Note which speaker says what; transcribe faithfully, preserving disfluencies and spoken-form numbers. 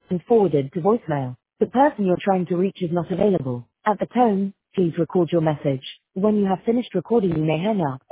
Speaker 1: and forwarded to voicemail. The person you're trying to reach is not available. At the tone, please record your message. When you have finished recording, you may hang up.